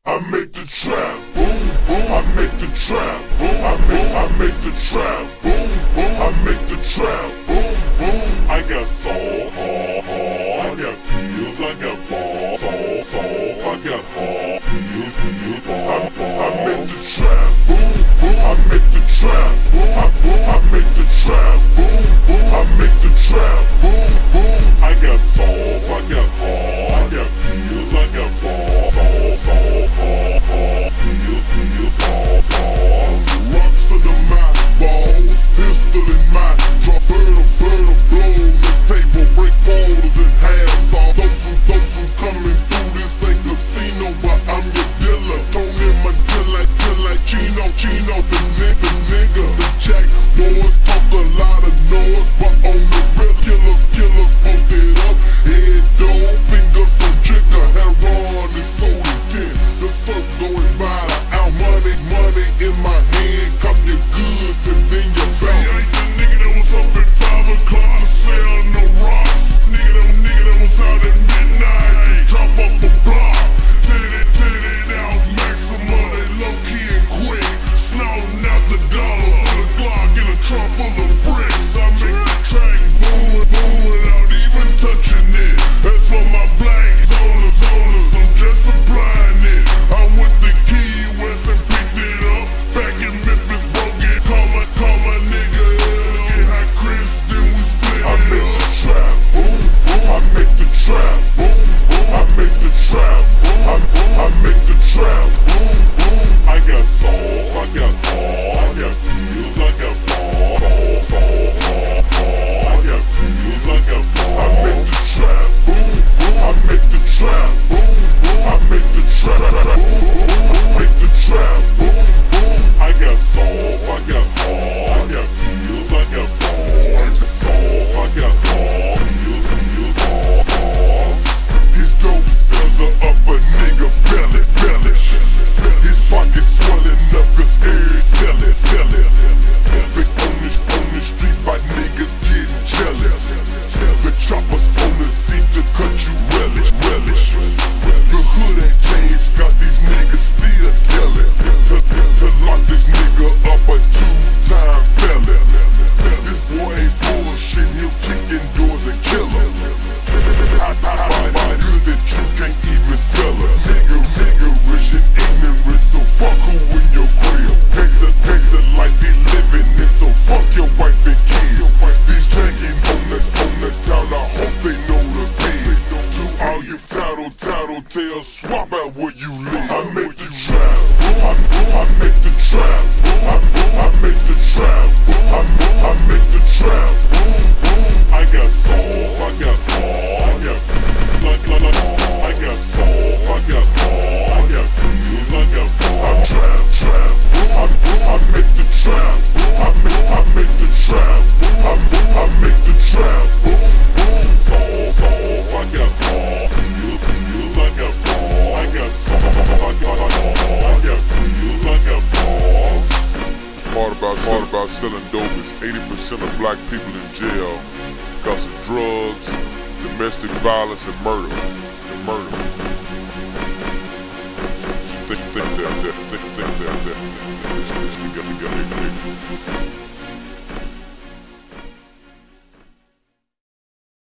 I make the trap, boom, boom. I make the trap, boom. I make the trap, boom, boom. I make the trap, boom, boom. I got soul, I got pills, I got balls, soul, I got hard pills, balls. I make the trap, boom, boom. I make the trap, boom, I make the trap, boom, boom. I make the trap, boom, boom. I got soul, I got hard, I got pills, I got balls, soul, pills, balls. Rocks in the mouth, balls, pistol in mouth, drop bird of blow, the table, break quarters in half. Saw those who coming through this ain't casino, but I'm your dealer. Thrown in my deal like Chino, this nigga. The jack boys talk a lot of noise, but on the real killers posted up. Head down, fingers on trigger, heroin is so intense. The surf going by the out, money in my hand. Cop your goods and then your bounce. Hey, I ain't the nigga that was up at 5 o'clock to sell no rocks. Nigga that was out at midnight, drop off a block. Tell it out, maximum, they low key and quick. Snouting out the dollar, put a Glock in a trunk full of bricks. I make the track boom without even touching it. That's for my black zoners, I'm just supplying it. I went to Key West and picked it up. Back in Memphis, broke it. Call my nigga, get high Chris, then we split. I make the trap, boom, boom. I make the trap, boom, boom. I make the trap, boom, I make the trap, boom, boom. I got soul, I got hard, I got pills, I got balls, soul, I got pills, I got balls. I make the trap, boom, boom. I make the trap, boom, boom. I make the trap, boom, boom. I make the trap, boom, boom. I got soul, I got hard, I got pills, I got balls, soul, I got hard pills, balls. His dope sells are up a nigga belly. His pockets swelling up cause air sell it. Bitch on the street by niggas getting jealous. The choppers on the seat to cut you relish. The hood ain't changed cause these niggas still tell it. To lock this nigga up a 2-time felon. This boy ain't bullshit, he'll kick in doors and kill him. I good that you can't even smell it. Nigga rich and ignorant, so fuck who in your crib. Gangsta life he living in, so fuck your wife and kids. These janky owners on the town, I hope they know the biz. To all you tattletale, swap out where you live. I make the trap, boom, I make the trap, boom, I make the trap, boom, I make the trap, boom, boom. I got soul, I got hard, I got I got soul, I got hard, I got pills, I got balls. I trap, boom, I make the trap, boom, I make the trap, boom, I make the trap, boom, boom. Soul, I got hard, pills, I got balls. I got soul, I got hard, I got pills, I got balls. Part about selling dope is 80% of black people in jail because of drugs, domestic violence, and murder. Think that.